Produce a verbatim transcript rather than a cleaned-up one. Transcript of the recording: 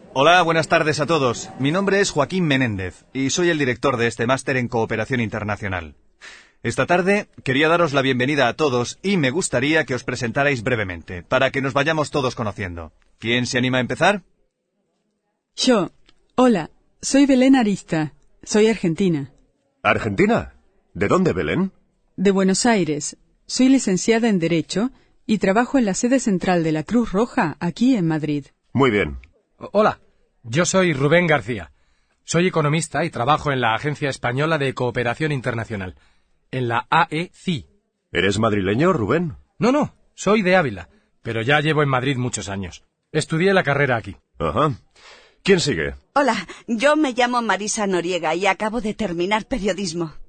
Hola, buenas tardes a todos. Mi nombre es Joaquín Menéndez y soy el director de este máster en Cooperación Internacional. Esta tarde quería daros la bienvenida a todos y me gustaría que os presentarais brevemente, para que nos vayamos todos conociendo. ¿Quién se anima a empezar? Yo. Hola, soy Belén Arista. Soy argentina. ¿Argentina? ¿De dónde, Belén? De Buenos Aires. Soy licenciada en Derecho y trabajo en la sede central de la Cruz Roja, aquí en Madrid. Muy bien. Hola, yo soy Rubén García. Soy economista y trabajo en la Agencia Española de Cooperación Internacional, en la A E C I. ¿Eres madrileño, Rubén? No, no, soy de Ávila, pero ya llevo en Madrid muchos años. Estudié la carrera aquí. Ajá. ¿Quién sigue? Hola, yo me llamo Marisa Noriega y acabo de terminar periodismo.